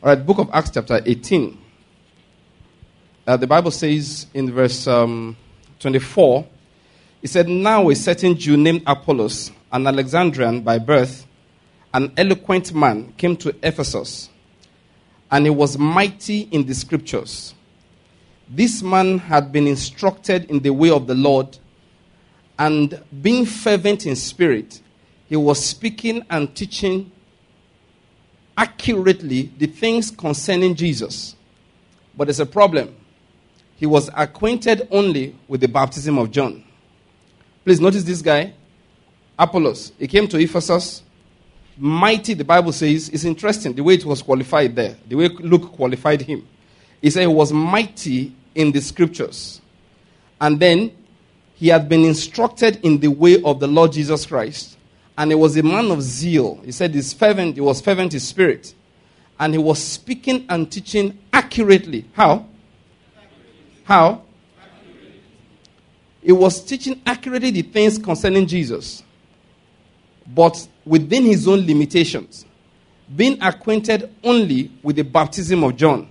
All right, book of Acts chapter 18. The Bible says in verse 24, it said, "Now a certain Jew named Apollos, an Alexandrian by birth, an eloquent man, came to Ephesus, and he was mighty in the scriptures. This man had been instructed in the way of the Lord, and being fervent in spirit, he was speaking and teaching accurately the things concerning Jesus. But there's a problem. He was acquainted only with the baptism of John." Please notice this guy, Apollos. He came to Ephesus. Mighty, the Bible says. It's interesting the way it was qualified there. The way Luke qualified him. He said he was mighty in the scriptures. And then he had been instructed in the way of the Lord Jesus Christ. And he was a man of zeal. He said he was fervent in spirit. And he was speaking and teaching accurately. How? How? He was teaching accurately the things concerning Jesus, but within his own limitations, being acquainted only with the baptism of John.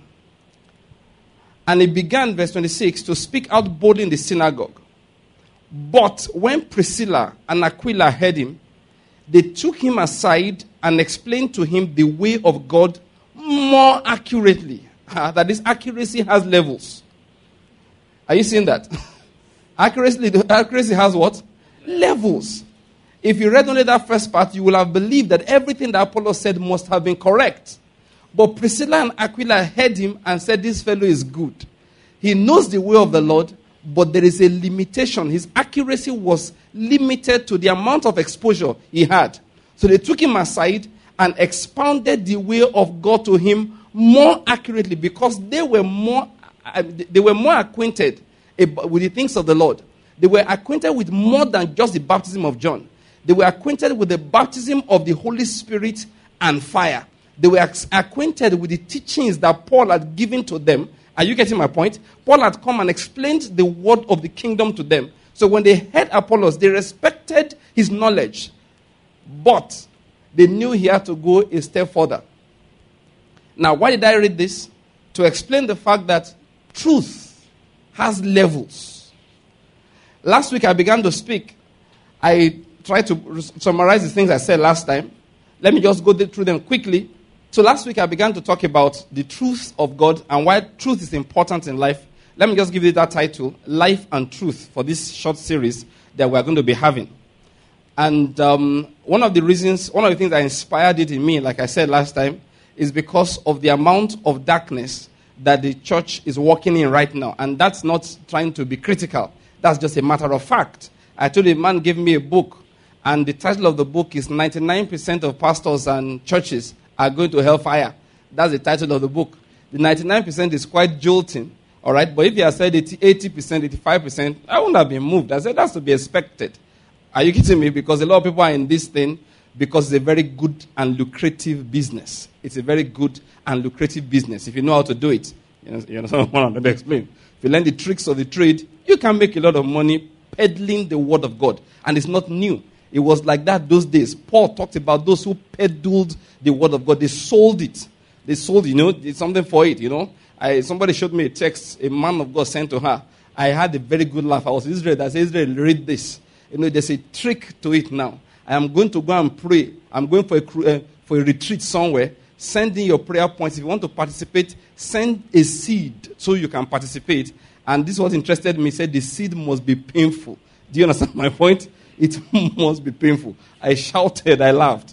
And he began, verse 26, to speak out boldly in the synagogue. But when Priscilla and Aquila heard him, they took him aside and explained to him the way of God more accurately. That this accuracy has levels. Are you seeing that? Accuracy has what? Levels. If you read only that first part, you will have believed that everything that Apollos said must have been correct. But Priscilla and Aquila heard him and said, "This fellow is good. He knows the way of the Lord, but there is a limitation." His accuracy was limited to the amount of exposure he had. So they took him aside and expounded the way of God to him more accurately, because they were more acquainted with the things of the Lord. They were acquainted with more than just the baptism of John. They were acquainted with the baptism of the Holy Spirit and fire. They were acquainted with the teachings that Paul had given to them. Are you getting my point? Paul had come and explained the word of the kingdom to them. So when they heard Apollos, they respected his knowledge. But they knew he had to go a step further. Now, why did I read this? To explain the fact that truth has levels. Last week I began to speak. I tried to summarize the things I said last time. Let me just go through them quickly. So last week I began to talk about the truth of God and why truth is important in life. Let me just give you that title, Life and Truth, for this short series that we're going to be having. And one of the things that inspired it in me, like I said last time, is because of the amount of darkness that the church is walking in right now. And that's not trying to be critical. That's just a matter of fact. I told a man, gave me a book, and the title of the book is 99% of pastors and churches are going to hellfire. That's the title of the book. The 99% is quite jolting, all right? But if you had said 80%, 85%, I wouldn't have been moved. I said that's to be expected. Are you kidding me? Because a lot of people are in this thing because it's a very good and lucrative business. It's a very good and lucrative business if you know how to do it. You know what I'm going to explain. If you learn the tricks of the trade, you can make a lot of money peddling the word of God. And it's not new. It was like that those days. Paul talked about those who peddled the word of God. They sold it. They sold, did something for it, Somebody showed me a text a man of God sent to her. I had a very good laugh. I was in Israel. I said, "Israel, read this." There's a trick to it now. I am going to go and pray. I'm going for a retreat somewhere. Send in your prayer points. If you want to participate, send a seed so you can participate. And this was interested me. Said the seed must be painful. Do you understand my point? It must be painful. I shouted. I laughed.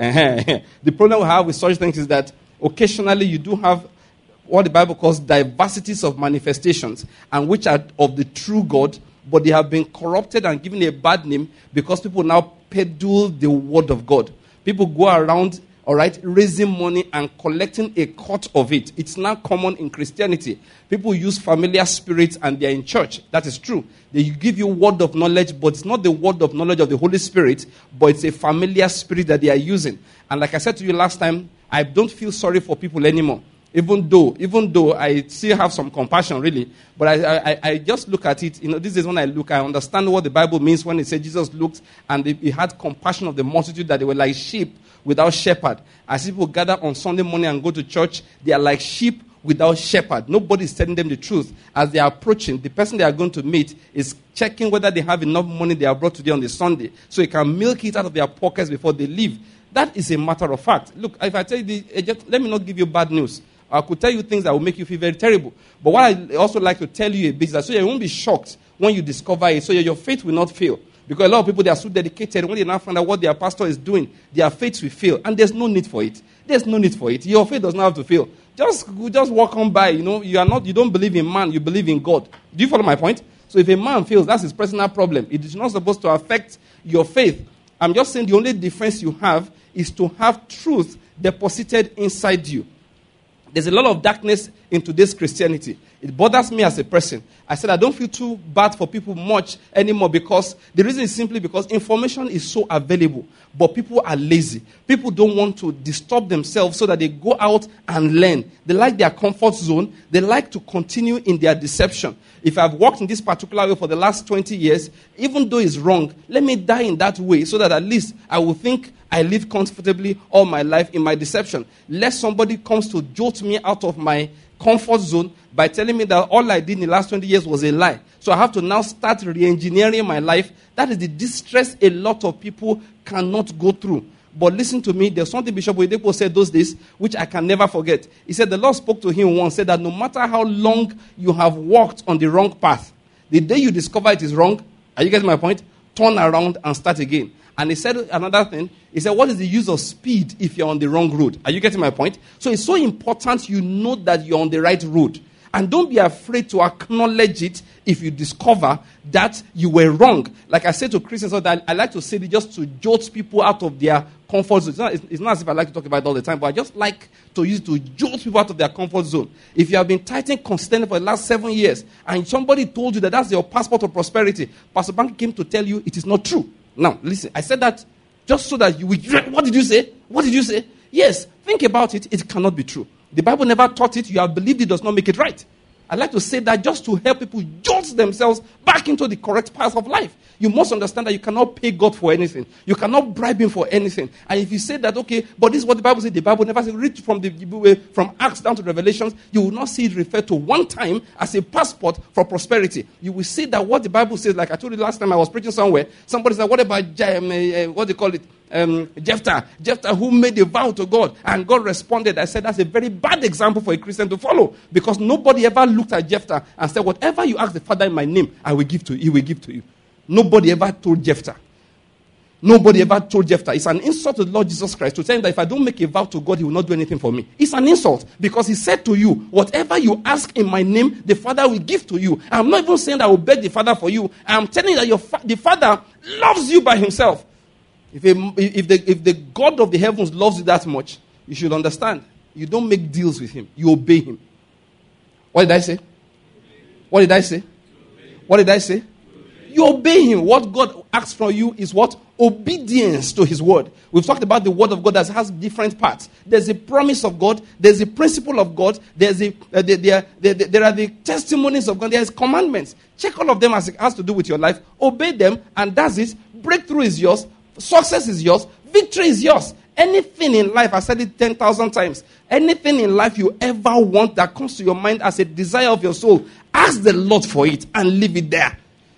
The problem we have with such things is that occasionally you do have what the Bible calls diversities of manifestations, and which are of the true God, but they have been corrupted and given a bad name because people now peddle the word of God. People go around, all right, raising money and collecting a cut of it. It's now common in Christianity. People use familiar spirits and they're in church. That is true. They give you word of knowledge, but it's not the word of knowledge of the Holy Spirit, but it's a familiar spirit that they are using. And like I said to you last time, I don't feel sorry for people anymore. Even though I still have some compassion, really. But I just look at it. This is when I understand what the Bible means when it says Jesus looked and he had compassion of the multitude, that they were like sheep without shepherd. As people gather on Sunday morning and go to church, they are like sheep without shepherd. Nobody is telling them the truth. As they are approaching, the person they are going to meet is checking whether they have enough money they have brought today on the Sunday, so he can milk it out of their pockets before they leave. That is a matter of fact. Look, if I tell you, let me not give you bad news. I could tell you things that will make you feel very terrible. But what I also like to tell you a bit is that so you won't be shocked when you discover it, so your faith will not fail. Because a lot of people, they are so dedicated, when they now find out what their pastor is doing, their faith will fail. And there's no need for it. There's no need for it. Your faith does not have to fail. Just walk on by. You don't believe in man, you believe in God. Do you follow my point? So if a man fails, that's his personal problem. It is not supposed to affect your faith. I'm just saying the only difference you have is to have truth deposited inside you. There's a lot of darkness in today's Christianity. It bothers me as a person. I said I don't feel too bad for people much anymore, because the reason is simply because information is so available. But people are lazy. People don't want to disturb themselves so that they go out and learn. They like their comfort zone. They like to continue in their deception. If I've walked in this particular way for the last 20 years, even though it's wrong, let me die in that way so that at least I will think I live comfortably all my life in my deception. Lest somebody comes to jolt me out of my comfort zone by telling me that all I did in the last 20 years was a lie. So I have to now start re-engineering my life. That is the distress a lot of people cannot go through. But listen to me, there's something Bishop Oyedepo said those days, which I can never forget. He said the Lord spoke to him once, said that no matter how long you have walked on the wrong path, the day you discover it is wrong, are you getting my point? Turn around and start again. And he said another thing. He said, what is the use of speed if you're on the wrong road? Are you getting my point? So it's so important you know that you're on the right road. And don't be afraid to acknowledge it if you discover that you were wrong. Like I said to Christians, that I like to say it just to jolt people out of their comfort zone. It's not as if I like to talk about it all the time, but I just like to use it to jolt people out of their comfort zone. If you have been tithing consistently for the last 7 years, and somebody told you that that's your passport of prosperity, Pastor Bank came to tell you it is not true. Now, listen, I said that just so that you will... What did you say? What did you say? Yes, think about it. It cannot be true. The Bible never taught it. You have believed it does not make it right. I like to say that just to help people jolt themselves back into the correct path of life. You must understand that you cannot pay God for anything. You cannot bribe him for anything. And if you say that, okay, but this is what the Bible says, the Bible never says, read from Acts down to Revelations, you will not see it referred to one time as a passport for prosperity. You will see that what the Bible says, like I told you last time I was preaching somewhere, somebody said, what about, what do you call it? Jephthah, who made a vow to God, and God responded. I said that's a very bad example for a Christian to follow, because nobody ever looked at Jephthah and said, whatever you ask the Father in my name, I will give to you. He will give to you. Nobody ever told Jephthah. Nobody ever told Jephthah. It's an insult to the Lord Jesus Christ to tell him that if I don't make a vow to God, he will not do anything for me. It's an insult, because he said to you, whatever you ask in my name, the Father will give to you. I'm not even saying that I will beg the Father for you. I'm telling you that the Father loves you by himself. If the God of the heavens loves you that much, you should understand. You don't make deals with him. You obey him. What did I say? What did I say? What did I say? You obey him. What God asks from you is what? Obedience to his word. We've talked about the word of God that has different parts. There's a promise of God. There's a principle of God. There are the testimonies of God. There's commandments. Check all of them as it has to do with your life. Obey them, and that's it. Breakthrough is yours. Success is yours. Victory is yours. Anything in life, I said it 10,000 times. Anything in life you ever want that comes to your mind as a desire of your soul, ask the Lord for it and leave it there.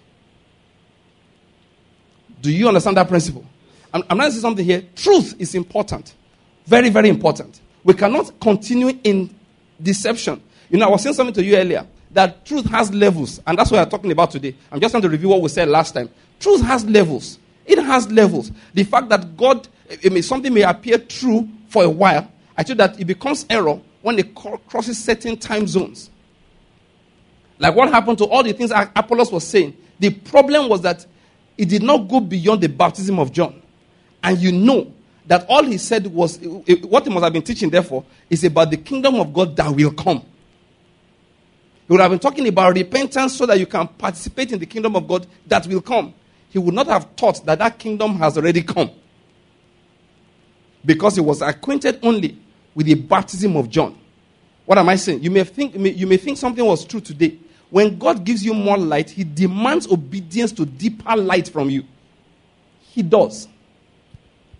Do you understand that principle? I'm going to say something here. Truth is important. Very, very important. We cannot continue in deception. I was saying something to you earlier, that truth has levels, and that's what we're talking about today. I'm just going to review what we said last time. Truth has levels. It has levels. The fact that something may appear true for a while, I told that it becomes error when it crosses certain time zones. Like what happened to all the things Apollos was saying. The problem was that it did not go beyond the baptism of John. And you know that all he said was, what he must have been teaching, therefore, is about the kingdom of God that will come. He would have been talking about repentance so that you can participate in the kingdom of God that will come. He would not have taught that kingdom has already come. Because he was acquainted only with the baptism of John. What am I saying? You may think something was true today. When God gives you more light, he demands obedience to deeper light from you. He does.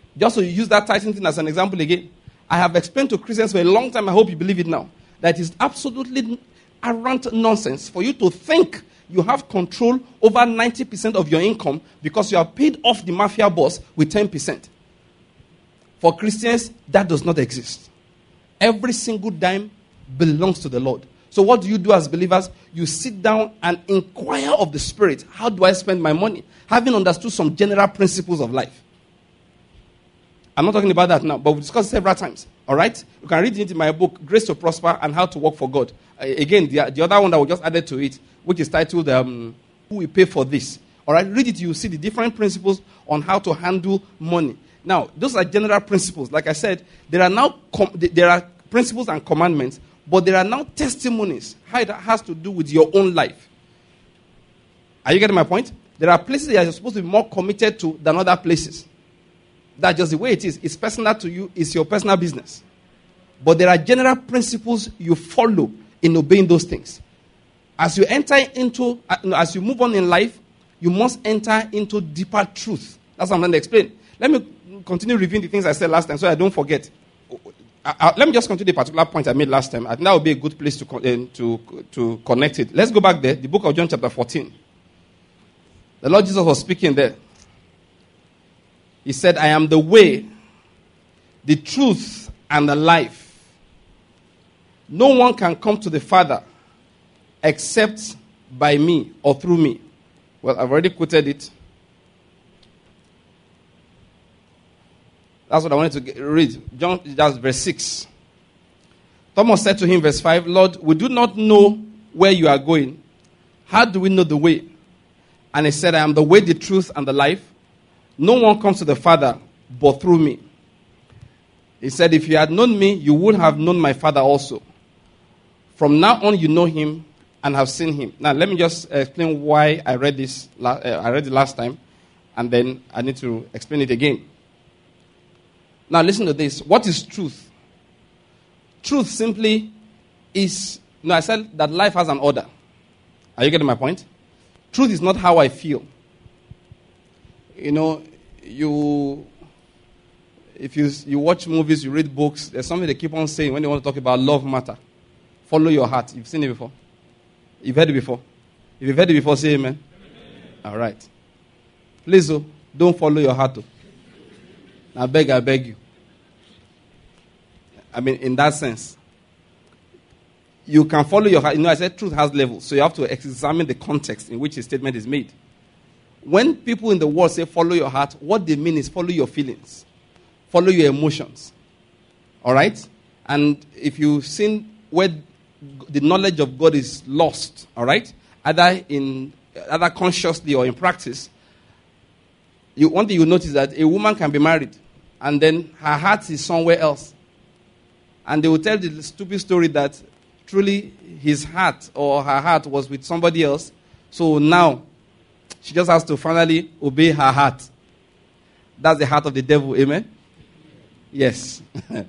Just to use that tithing thing as an example again, I have explained to Christians for a long time, I hope you believe it now, that it is absolutely arrant nonsense for you to think you have control over 90% of your income because you have paid off the mafia boss with 10%. For Christians, that does not exist. Every single dime belongs to the Lord. So what do you do as believers? You sit down and inquire of the Spirit. How do I spend my money? Having understood some general principles of life. I'm not talking about that now, but we've discussed several times. All right? You can read it in my book, Grace to Prosper and How to Work for God. Again, the other one that we just added to it, which is titled, Who Will Pay for This? All right? Read it, you will see the different principles on how to handle money. Now, those are general principles. Like I said, there are principles and commandments, but there are now testimonies, how it has to do with your own life. Are you getting my point? There are places that you're supposed to be more committed to than other places. That's just the way it is. It's personal to you. It's your personal business. But there are general principles you follow in obeying those things. As you move on in life, you must enter into deeper truth. That's what I'm going to explain. Let me continue reviewing the things I said last time so I don't forget. Let me just continue the particular point I made last time. I think that would be a good place to connect it. Let's go back there. The book of John chapter 14. The Lord Jesus was speaking there. He said, I am the way, the truth, and the life. No one can come to the Father except by me or through me. Well, I've already quoted it. That's what I wanted to read. John, that's verse 6. Thomas said to him, verse 5, Lord, we do not know where you are going. How do we know the way? And he said, I am the way, the truth, and the life. No one comes to the Father but through me. He said, if you had known me, you would have known my Father also. From now on, you know him and have seen him. Now, let me just explain why I read this. I read it last time, and then I need to explain it again. Now, listen to this. What is truth? Truth simply is, I said that life has an order. Are you getting my point? Truth is not how I feel. If you watch movies, you read books, there's something they keep on saying when they want to talk about love matter. Follow your heart. You've seen it before? You've heard it before? If you've heard it before, say amen. All right. Please, don't follow your heart. I beg you. I mean, in that sense. You can follow your heart. I said truth has levels, so you have to examine the context in which a statement is made. When people in the world say follow your heart, what they mean is follow your feelings. Follow your emotions. All right? And if you've seen where the knowledge of God is lost, all right, either consciously or in practice, one thing you notice that a woman can be married and then her heart is somewhere else. And they will tell the stupid story that truly his heart or her heart was with somebody else. So now she just has to finally obey her heart. That's the heart of the devil, amen? Yes.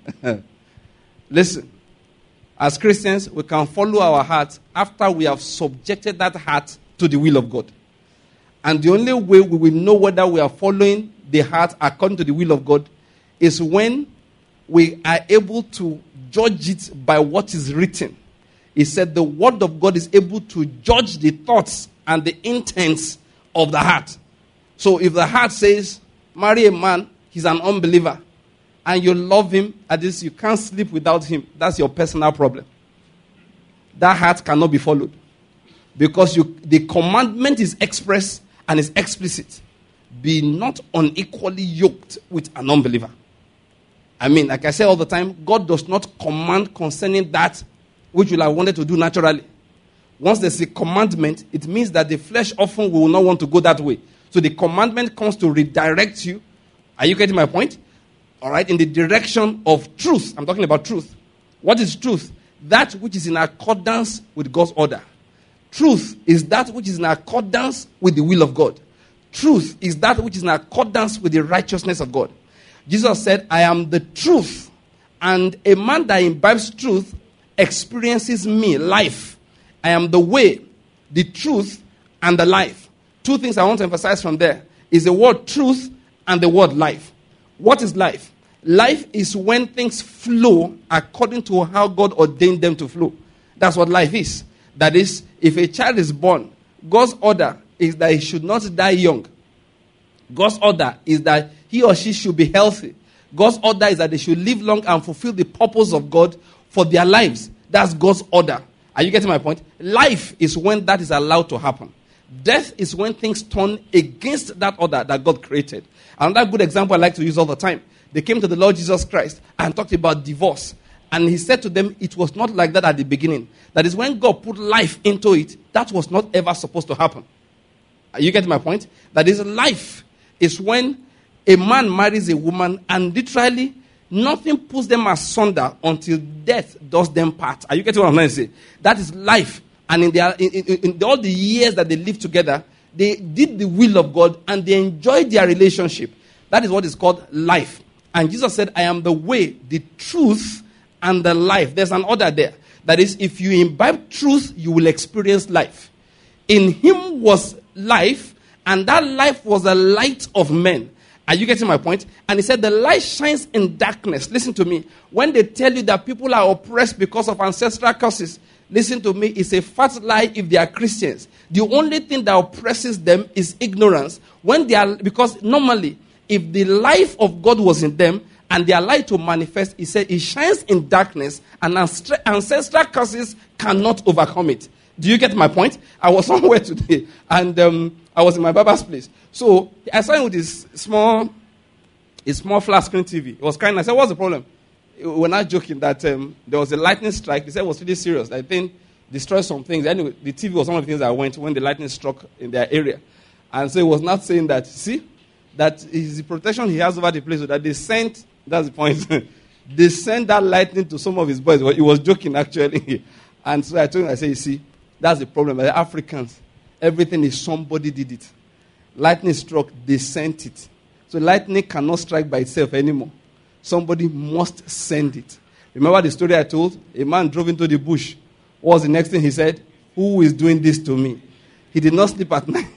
Listen, as Christians, we can follow our heart after we have subjected that heart to the will of God. And the only way we will know whether we are following the heart according to the will of God is when we are able to judge it by what is written. He said the word of God is able to judge the thoughts and the intents of the heart. So if the heart says, marry a man, he's an unbeliever, and you love him, at least you can't sleep without him, that's your personal problem. That heart cannot be followed. Because the commandment is express and is explicit. Be not unequally yoked with an unbeliever. I mean, like I say all the time, God does not command concerning that which you have wanted to do naturally. Once there's a commandment, it means that the flesh often will not want to go that way. So the commandment comes to redirect you. Are you getting my point? All right, in the direction of truth. I'm talking about truth. What is truth? That which is in accordance with God's order. Truth is that which is in accordance with the will of God. Truth is that which is in accordance with the righteousness of God. Jesus said, I am the truth, and a man that imbibes truth experiences me, life. I am the way, the truth, and the life. Two things I want to emphasize from there is the word truth and the word life. What is life? Life is when things flow according to how God ordained them to flow. That's what life is. That is, if a child is born, God's order is that he should not die young. God's order is that he or she should be healthy. God's order is that they should live long and fulfill the purpose of God for their lives. That's God's order. Are you getting my point? Life is when that is allowed to happen. Death is when things turn against that order that God created. Another good example I like to use all the time. They came to the Lord Jesus Christ and talked about divorce. And he said to them, it was not like that at the beginning. That is, when God put life into it, that was not ever supposed to happen. Are you getting my point? That is, life is when a man marries a woman and literally nothing puts them asunder until death does them part. Are you getting what I'm trying to say? That is life. And in all the years that they lived together, they did the will of God and they enjoyed their relationship. That is what is called life. And Jesus said, I am the way, the truth, and the life. There's an order there. That is, if you imbibe truth, you will experience life. In him was life, and that life was the light of men. Are you getting my point? And he said, the light shines in darkness. Listen to me. When they tell you that people are oppressed because of ancestral curses, listen to me, it's a fat lie if they are Christians. The only thing that oppresses them is ignorance. Because normally, if the life of God was in them, and their light to manifest, he said, it shines in darkness, and ancestral curses cannot overcome it. Do you get my point? I was somewhere today, and I was in my barber's place. So I saw him with his small flat screen TV. It was kind of, I said, what's the problem? We're not joking that there was a lightning strike. They said it was really serious. I think destroyed some things. Anyway, the TV was one of the things that went when the lightning struck in their area. And so he was not saying that, see, that is the protection he has over the place, so that they sent. That's the point. They sent that lightning to some of his boys. He was joking, actually. And so I told him, I said, you see, that's the problem. The Africans, everything is somebody did it. Lightning struck, they sent it. So lightning cannot strike by itself anymore. Somebody must send it. Remember the story I told? A man drove into the bush. What was the next thing he said? Who is doing this to me? He did not sleep at night.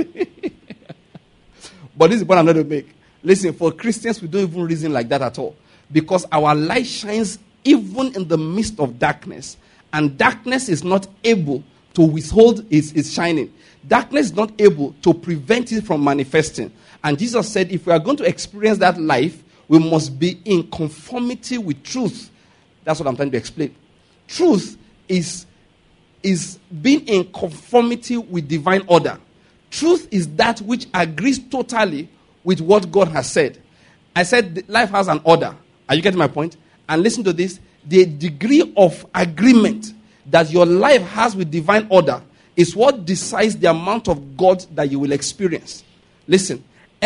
But this is what I'm going to make. Listen, for Christians, we don't even reason like that at all. Because our light shines even in the midst of darkness. And darkness is not able to withhold its shining. Darkness is not able to prevent it from manifesting. And Jesus said, if we are going to experience that life, we must be in conformity with truth. That's what I'm trying to explain. Truth is being in conformity with divine order. Truth is that which agrees totally with what God has said. I said life has an order. Are you getting my point? And listen to this. The degree of agreement that your life has with divine order is what decides the amount of God that you will experience. Listen,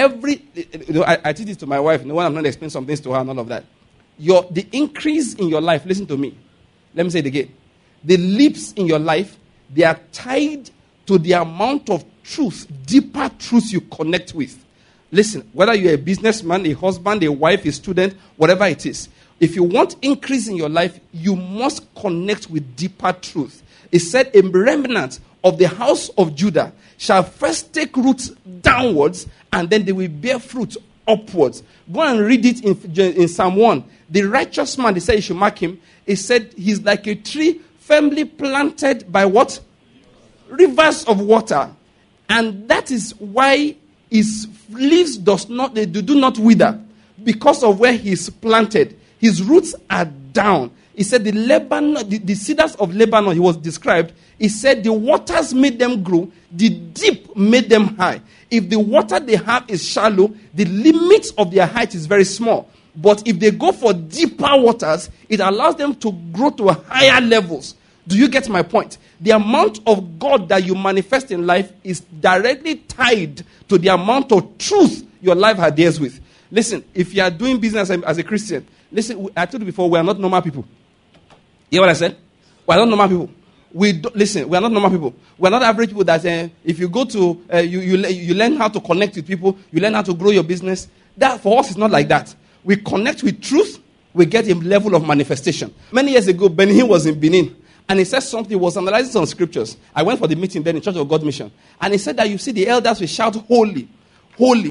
I teach this to my wife. When I'm not explaining some things to her and all of that. The increase in your life, listen to me. Let me say it again. The leaps in your life, they are tied to the amount of truth, deeper truth you connect with. Listen, whether you're a businessman, a husband, a wife, a student, whatever it is, if you want increase in your life, you must connect with deeper truth. It said, a remnant of the house of Judah shall first take roots downwards, and then they will bear fruit upwards. Go and read it in Psalm 1. The righteous man, they said you should mark him. It said he's like a tree firmly planted by what? Rivers of water. And that is why his leaves do not wither, because of where he's planted. His roots are down. He said the cedars of Lebanon, he was described. He said the waters made them grow, the deep made them high. If the water they have is shallow, the limit of their height is very small. But if they go for deeper waters, it allows them to grow to higher levels. Do you get my point? The amount of God that you manifest in life is directly tied to the amount of truth your life adheres with. Listen, if you are doing business as a Christian, listen, I told you before, we are not normal people. You hear what I said? We are not normal people. We are not normal people. We are not average people that if you go to, you learn how to connect with people, you learn how to grow your business. That for us is not like that. We connect with truth, we get a level of manifestation. Many years ago, Benny was in Benin. And he said something, he was analyzing some scriptures. I went for the meeting then in Church of God Mission. And he said that you see the elders will shout, holy, holy,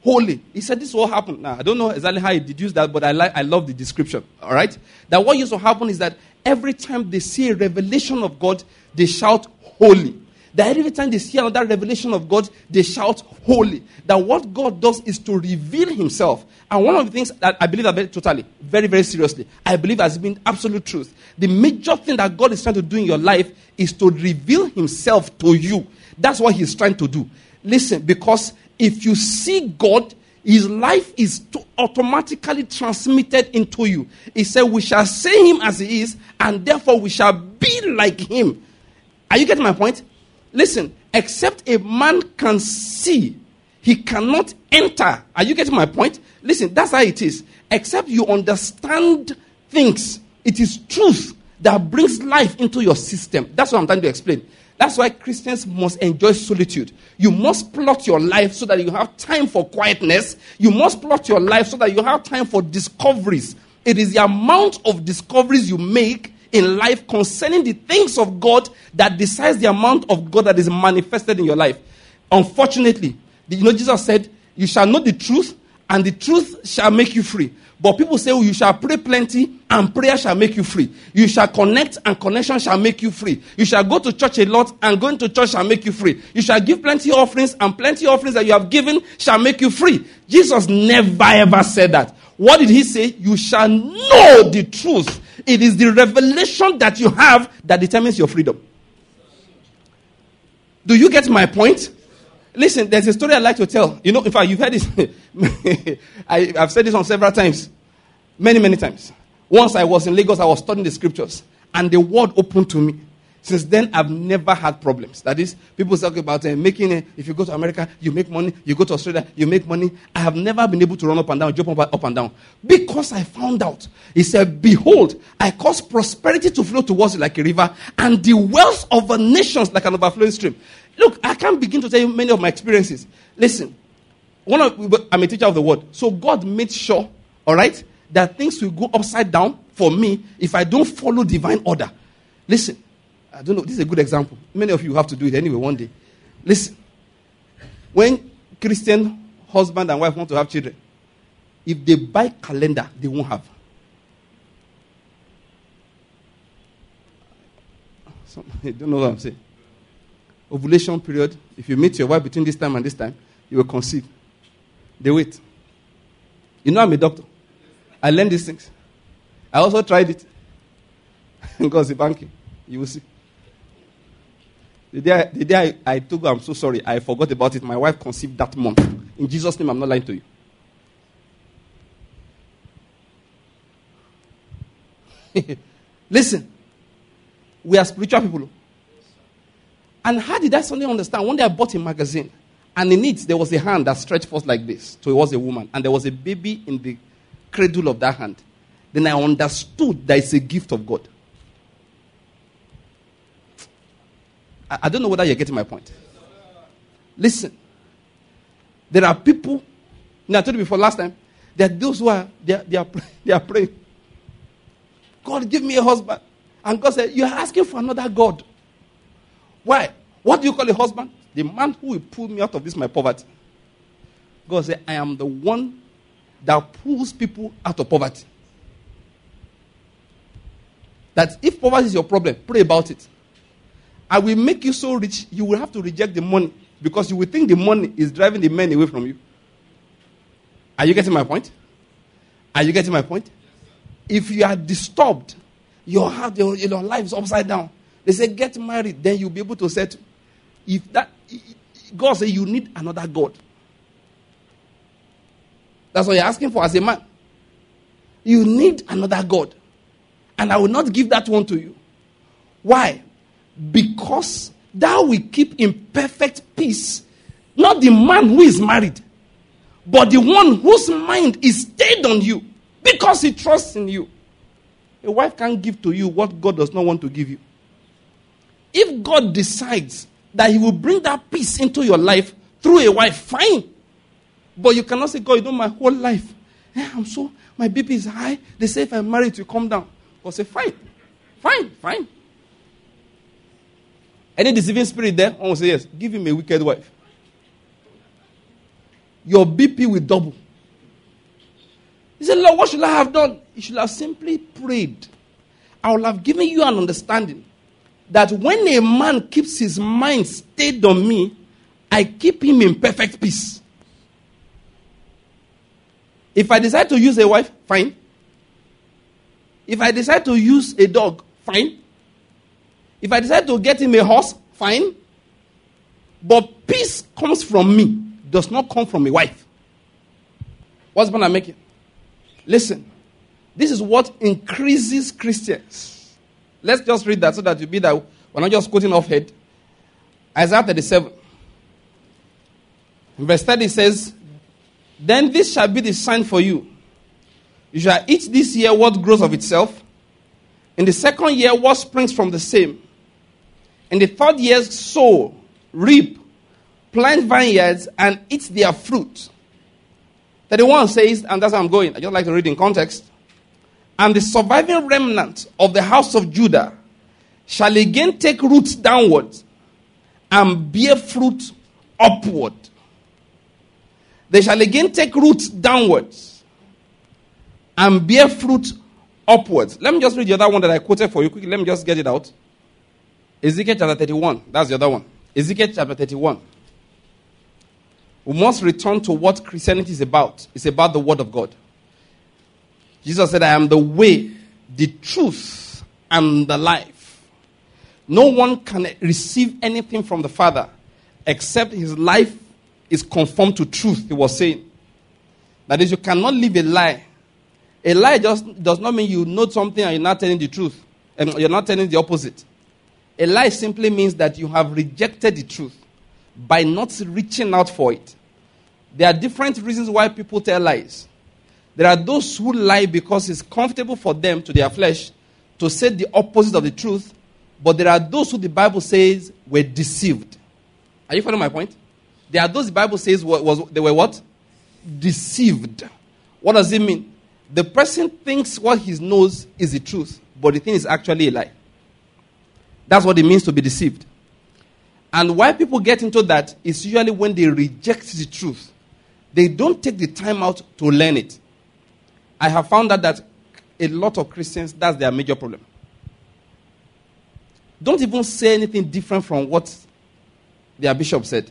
holy. He said this will happen. Now, I don't know exactly how he deduced that, but I love the description. All right? That what used to happen is that every time they see a revelation of God, they shout, holy. That every time they see another revelation of God, they shout, holy. That what God does is to reveal himself. And one of the things that I believe very, very seriously, I believe has been absolute truth. The major thing that God is trying to do in your life is to reveal himself to you. That's what he's trying to do. Listen, because if you see God, his life is automatically transmitted into you. He said, we shall see him as he is, and therefore we shall be like him. Are you getting my point? Listen, except a man can see, he cannot enter. Are you getting my point? Listen, that's how it is. Except you understand things, it is truth that brings life into your system. That's what I'm trying to explain. That's why Christians must enjoy solitude. You must plot your life so that you have time for quietness. You must plot your life so that you have time for discoveries. It is the amount of discoveries you make in life concerning the things of God that decides the amount of God that is manifested in your life. Unfortunately, Jesus said, you shall know the truth, and the truth shall make you free. But people say, you shall pray plenty, and prayer shall make you free. You shall connect, and connection shall make you free. You shall go to church a lot, and going to church shall make you free. You shall give plenty offerings, and plenty offerings that you have given shall make you free. Jesus never ever said that. What did he say? You shall know the truth. It is the revelation that you have that determines your freedom. Do you get my point? Listen, there's a story I like to tell. In fact, you've heard this. I've said this on several times. Many, many times. Once I was in Lagos, I was studying the scriptures. And the word opened to me. Since then, I've never had problems. That is, people talk about if you go to America, you make money. You go to Australia, you make money. I have never been able to run up and down, jump up and down. Because I found out. He said, behold, I cause prosperity to flow towards you like a river, and the wealth of the nations like an overflowing stream. Look, I can't begin to tell you many of my experiences. Listen, I'm a teacher of the word. So God made sure, all right, that things will go upside down for me if I don't follow divine order. Listen. I don't know, this is a good example. Many of you have to do it anyway one day. Listen, when Christian husband and wife want to have children, if they buy calendar, they won't have. I don't know what I'm saying. Ovulation period, if you meet your wife between this time and this time, you will conceive. They wait. I'm a doctor. I learned these things. I also tried it. Because the banking, you will see. The day I told her, I'm so sorry, I forgot about it. My wife conceived that month. In Jesus' name, I'm not lying to you. Listen, we are spiritual people. And how did I suddenly understand? One day I bought a magazine, and in it, there was a hand that stretched forth like this. So it was a woman, and there was a baby in the cradle of that hand. Then I understood that it's a gift of God. I don't know whether you're getting my point. Listen. There are people, I told you before last time, that those who are, they are praying. God, give me a husband. And God said, you are asking for another God. Why? What do you call a husband? The man who will pull me out of this, my poverty. God said, I am the one that pulls people out of poverty. That if poverty is your problem, pray about it. I will make you so rich, you will have to reject the money. Because you will think the money is driving the men away from you. Are you getting my point? Are you getting my point? If you are disturbed, your heart, your life is upside down. They say, get married, then you'll be able to settle. God says you need another God. That's what you're asking for as a man. You need another God. And I will not give that one to you. Why? Because thou will keep in perfect peace, not the man who is married, but the one whose mind is stayed on you, because he trusts in you. A wife can't give to you what God does not want to give you. If God decides that he will bring that peace into your life through a wife, fine. But you cannot say, God, my whole life, my BP is high. They say if I'm married, it will come down. God say, fine. Any deceiving spirit there? I will say, yes. Give him a wicked wife. your BP will double. He said, Lord, what should I have done? You should have simply prayed. I will have given you an understanding that when a man keeps his mind stayed on me, I keep him in perfect peace. If I decide to use a wife, fine. If I decide to use a dog, fine. If I decide to get him a horse, fine. But peace comes from me, does not come from a wife. What's the point I'm making? Listen, this is what increases Christians. Let's just read that so that you be that we're not just quoting off head. Isaiah 37. Verse 30 says, then this shall be the sign for you. You shall eat this year what grows of itself. In the second year, what springs from the same. In the third year, sow, reap, plant vineyards, and eat their fruit. 31 says, and that's how I'm going. I just like to read in context. And the surviving remnant of the house of Judah shall again take root downward and bear fruit upward. They shall again take root downwards and bear fruit upwards. Let me just read the other one that I quoted for you quickly. Let me just get it out. Ezekiel chapter 31. That's the other one. Ezekiel chapter 31. We must return to what Christianity is about. It's about the Word of God. Jesus said, I am the way, the truth, and the life. No one can receive anything from the Father except his life is conformed to truth, he was saying. That is, you cannot live a lie. A lie just does not mean you know something and you're not telling the truth. And you're not telling the opposite. A lie simply means that you have rejected the truth by not reaching out for it. There are different reasons why people tell lies. There are those who lie because it's comfortable for them, to their flesh, to say the opposite of the truth. But there are those who the Bible says were deceived. Are you following my point? There are those the Bible says they were what? Deceived. What does it mean? The person thinks what he knows is the truth, but the thing is actually a lie. That's what it means to be deceived. And why people get into that is usually when they reject the truth. They don't take the time out to learn it. I have found out that a lot of Christians, that's their major problem. Don't even say anything different from what their bishop said.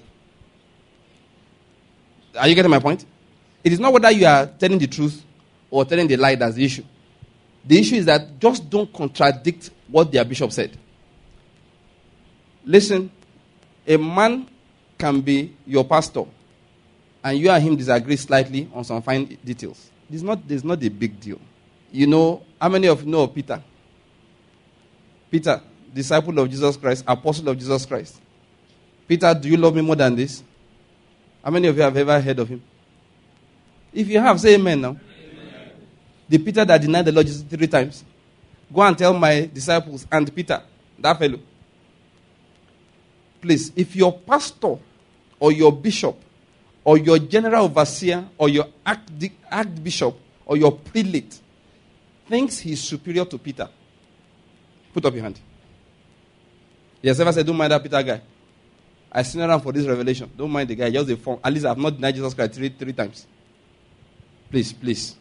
Are you getting my point? It is not whether you are telling the truth or telling the lie that's the issue. The issue is that just don't contradict what their bishop said. Listen, a man can be your pastor and you and him disagree slightly on some fine details. There's not a big deal. You know, how many of you know Peter? Peter, disciple of Jesus Christ, apostle of Jesus Christ. Peter, do you love me more than this? How many of you have ever heard of him? If you have, say amen now. Amen. The Peter that denied the Lord Jesus 3 times. Go and tell my disciples and Peter, that fellow. Please, if your pastor or your bishop or your general overseer or your archbishop or your prelate thinks he's superior to Peter, put up your hand. Yes, ever said, don't mind that Peter guy. I seen around for this revelation. Don't mind the guy, just a form. At least I have not denied Jesus Christ three times. Please.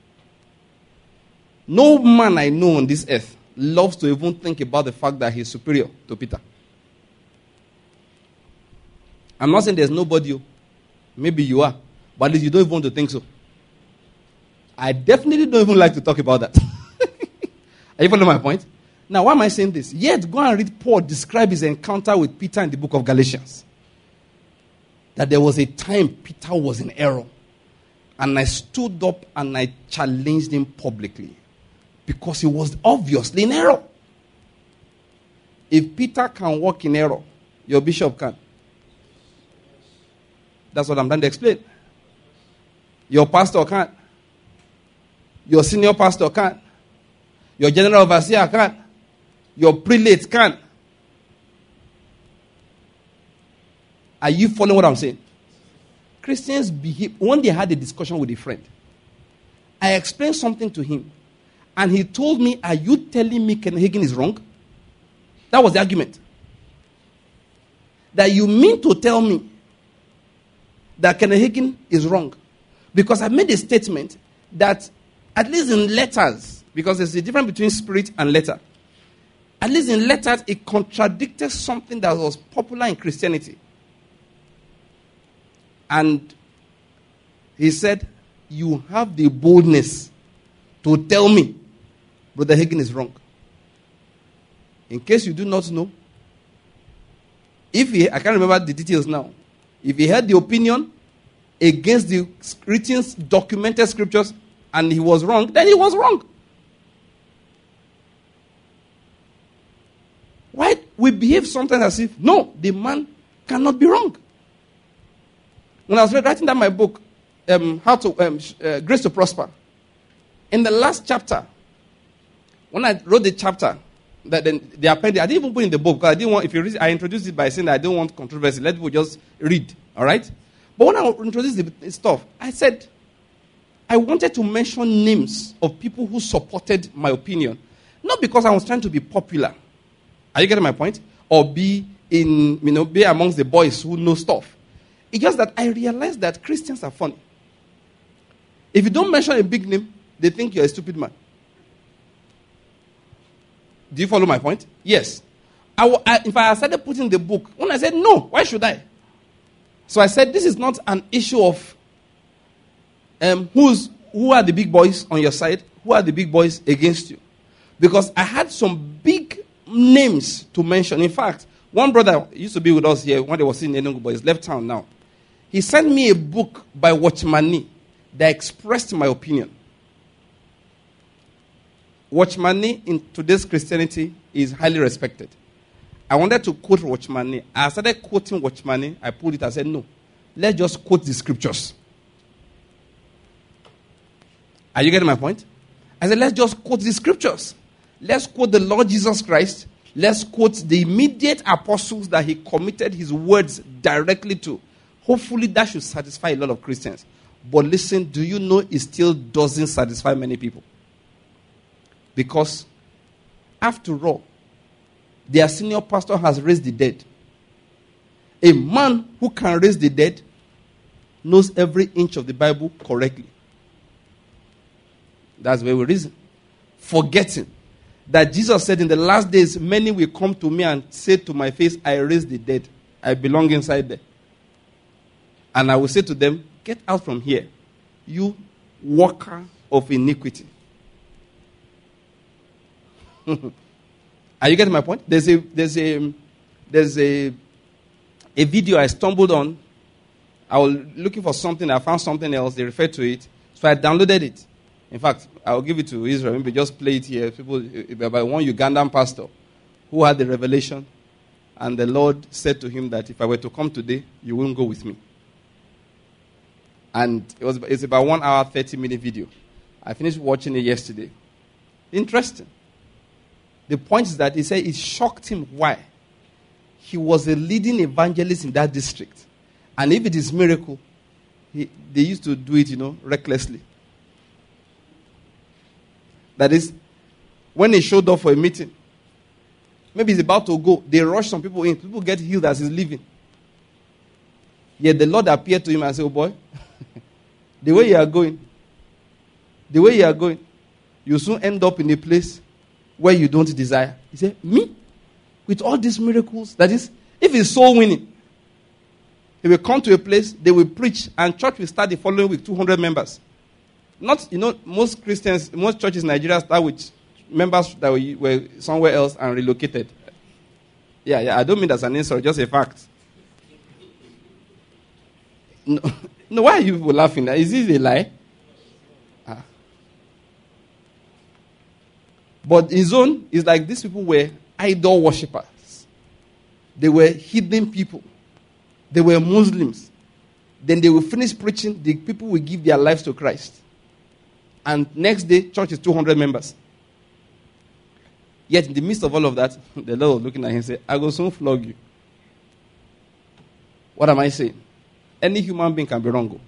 No man I know on this earth loves to even think about the fact that he's superior to Peter. I'm not saying there's nobody. Maybe you are. But at least you don't even want to think so. I definitely don't even like to talk about that. Are you following my point? Now, why am I saying this? Yet, go and read Paul describe his encounter with Peter in the book of Galatians. That there was a time Peter was in error. And I stood up and I challenged him publicly. Because he was obviously in error. If Peter can walk in error, your bishop can. That's what I'm trying to explain. Your pastor can't. Your senior pastor can't. Your general overseer can't. Your prelate can't. Are you following what I'm saying? Christians behave. One day I had a discussion with a friend. I explained something to him. And he told me, are you telling me Kenneth Hagin is wrong? That was the argument. That you mean to tell me that Kenneth Hagin is wrong. Because I made a statement that, at least in letters, because there's a difference between spirit and letter. At least in letters, it contradicted something that was popular in Christianity. And he said, you have the boldness to tell me Brother Hagin is wrong. In case you do not know, I can't remember the details now. If he had the opinion against the written, documented scriptures and he was wrong, then he was wrong. Why we behave sometimes as if, no, the man cannot be wrong. When I was writing down my book, Grace to Prosper, in the last chapter, when I wrote the chapter, the appendix, I didn't even put in the book because I didn't want, if you read, I introduced it by saying that I don't want controversy. Let people just read, all right? But when I introduced the stuff, I said, I wanted to mention names of people who supported my opinion. Not because I was trying to be popular. Are you getting my point? Or be amongst the boys who know stuff. It's just that I realized that Christians are funny. If you don't mention a big name, they think you're a stupid man. Do you follow my point? Yes. If I started putting the book, when I said, no, why should I? So I said, this is not an issue of who are the big boys on your side, who are the big boys against you. Because I had some big names to mention. In fact, one brother used to be with us here when they was in Enugu, but he's left town now. He sent me a book by Watchman Nee that expressed my opinion. Watchman Nee in today's Christianity is highly respected. I wanted to quote Watchman Nee. I started quoting Watchman Nee. I pulled it. I said, no, let's just quote the scriptures. Are you getting my point? I said, let's just quote the scriptures. Let's quote the Lord Jesus Christ. Let's quote the immediate apostles that he committed his words directly to. Hopefully that should satisfy a lot of Christians. But listen, do you know it still doesn't satisfy many people? Because, after all, their senior pastor has raised the dead. A man who can raise the dead knows every inch of the Bible correctly. That's where we reason. Forgetting that Jesus said in the last days, many will come to me and say to my face, I raised the dead. I belong inside there. And I will say to them, get out from here, you worker of iniquity. Are you getting my point? There's a video I stumbled on. I was looking for something. I found something else. They referred to it. So I downloaded it. In fact, I'll give it to Israel. Maybe just play it here. People, by one Ugandan pastor who had the revelation. And the Lord said to him that if I were to come today, you won't go with me. And it's about 1 hour, 30-minute video. I finished watching it yesterday. Interesting. The point is that he said it shocked him. Why? He was a leading evangelist in that district. And if it is miracle, they used to do it, recklessly. That is, when he showed up for a meeting, maybe he's about to go, they rush some people in. People get healed as he's leaving. Yet the Lord appeared to him and said, oh boy, the way you are going, you soon end up in a place where you don't desire. He said, me? With all these miracles? That is, if he's soul winning, he will come to a place, they will preach, and church will start the following week, 200 members. Not, most churches in Nigeria start with members that were somewhere else and relocated. Yeah, I don't mean that's an insult, just a fact. No, why are you people laughing? Is this a lie? But his own is like these people were idol worshippers. They were heathen people. They were Muslims. Then they will finish preaching. The people will give their lives to Christ. And next day, church is 200 members. Yet in the midst of all of that, the Lord was looking at him and said, I will soon flog you. What am I saying? Any human being can be wrong.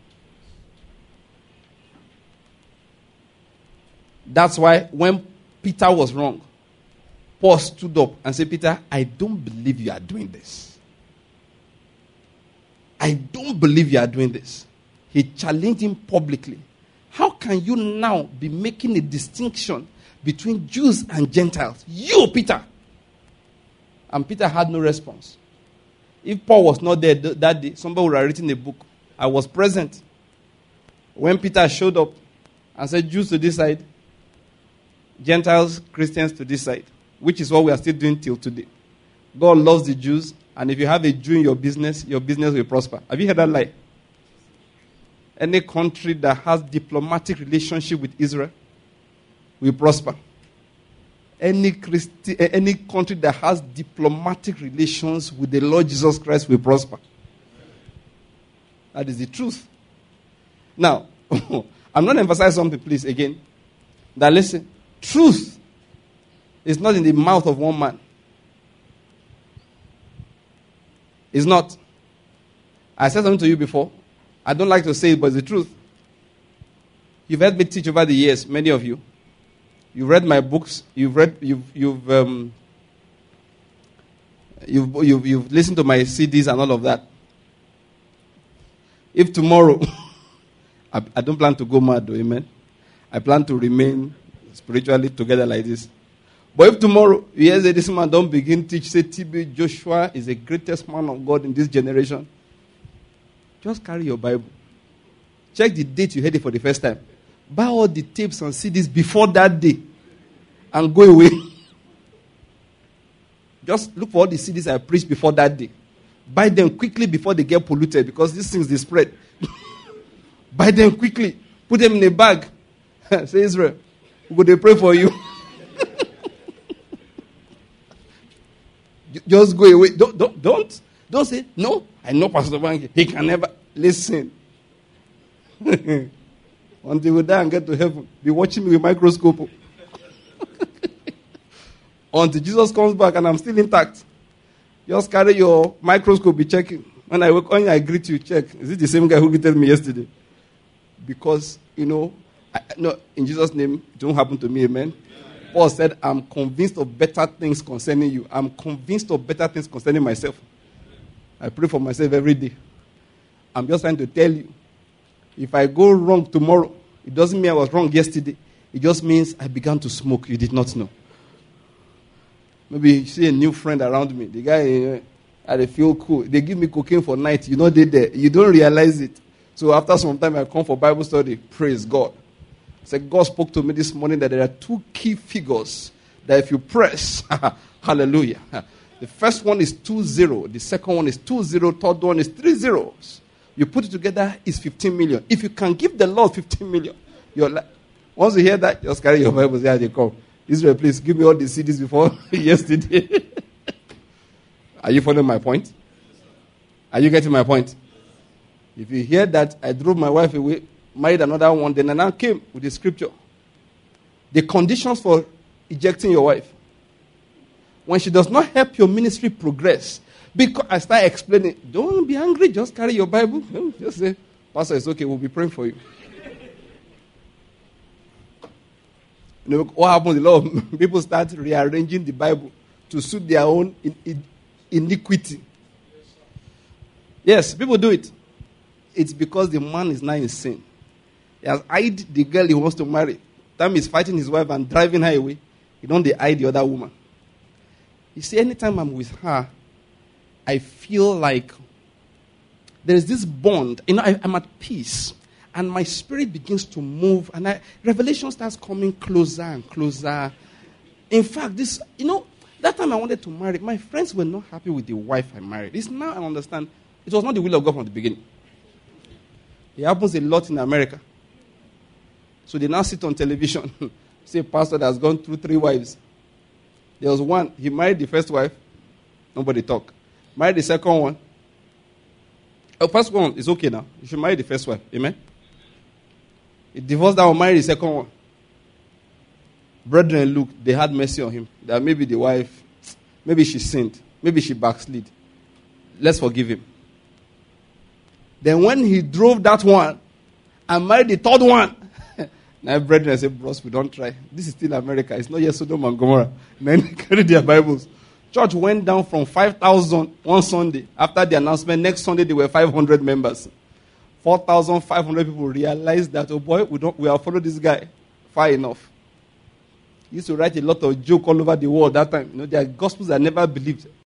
That's why when Peter was wrong, Paul stood up and said, Peter, I don't believe you are doing this. I don't believe you are doing this. He challenged him publicly. How can you now be making a distinction between Jews and Gentiles? You, Peter. And Peter had no response. If Paul was not there that day, somebody would have written a book. I was present when Peter showed up and said, Jews to this side, Gentiles, Christians to this side, which is what we are still doing till today. God loves the Jews, and if you have a Jew in your business will prosper. Have you heard that lie? Any country that has diplomatic relationship with Israel will prosper. Any country that has diplomatic relations with the Lord Jesus Christ will prosper. That is the truth. Now, I'm not emphasizing something, please, again. That listen, truth is not in the mouth of one man. It's not. I said something to you before. I don't like to say it, but it's the truth. You've heard me teach over the years, many of you. You've read my books. You've listened to my CDs and all of that. If tomorrow, I don't plan to go mad, though, amen. I plan to remain spiritually together like this. But if tomorrow you hear this man don't begin teach, say TB Joshua is the greatest man of God in this generation, just carry your Bible. Check the date you heard it for the first time. Buy all the tapes and CDs before that day and go away. Just look for all the CDs I preached before that day. Buy them quickly before they get polluted, because these things, they spread. Buy them quickly. Put them in a bag. Say, Israel, we're going to pray for you. Just go away. Don't say, no, I know Pastor Banky. He can never. Listen. Until we die and get to heaven, be watching me with microscope. Until Jesus comes back and I'm still intact. Just carry your microscope, be checking. When I greet you, check. Is it the same guy who greeted me yesterday? Because, no, in Jesus' name, it won't happen to me, amen. Paul said, I'm convinced of better things concerning you. I'm convinced of better things concerning myself. I pray for myself every day. I'm just trying to tell you, if I go wrong tomorrow, it doesn't mean I was wrong yesterday. It just means I began to smoke. You did not know. Maybe you see a new friend around me. The guy, I feel cool. They give me cocaine for night. You know they there. You don't realize it. So after some time, I come for Bible study. Praise God. So God spoke to me this morning that there are two key figures that if you press, hallelujah. The first one is 20. The second one is 20. Third one is 30. You put it together, it's 15 million. If you can give the Lord 15 million, once you hear that, just carry your Bible, say, they come. Israel, please give me all the CDs before yesterday. Are you following my point? Are you getting my point? If you hear that I drove my wife away, married another one, then I now came with the scripture. The conditions for ejecting your wife. When she does not help your ministry progress, because I start explaining, don't be angry, just carry your Bible. Just say, Pastor, it's okay, we'll be praying for you. What happens? A lot of people start rearranging the Bible to suit their own iniquity. Yes, people do it. It's because the man is now in sin. He has eyed the girl he wants to marry. Time he's fighting his wife and driving her away, he don't eye the other woman. You see, anytime I'm with her, I feel like there is this bond. I'm at peace. And my spirit begins to move. And revelation starts coming closer and closer. In fact, that time I wanted to marry, my friends were not happy with the wife I married. It's now I understand. It was not the will of God from the beginning. It happens a lot in America. So they now sit on television. Say a pastor that has gone through 3 wives. There was one, he married the first wife. Nobody talk. Married the second one. The first one is okay now. You should marry the first wife. Amen? He divorced that one, married the second one. Brethren, look, they had mercy on him. That maybe the wife, maybe she sinned. Maybe she backslid. Let's forgive him. Then when he drove that one and married the third one, now brethren, I said, bros, we don't try. This is still America. It's not yet Sodom and Gomorrah. Men carry their Bibles Church went down from 5,000 one Sunday. After the announcement, next Sunday there were 500 members. 4,500 people realized that, oh boy, we have followed this guy far enough. He used to write a lot of joke all over the world that time. There are gospels I never believed.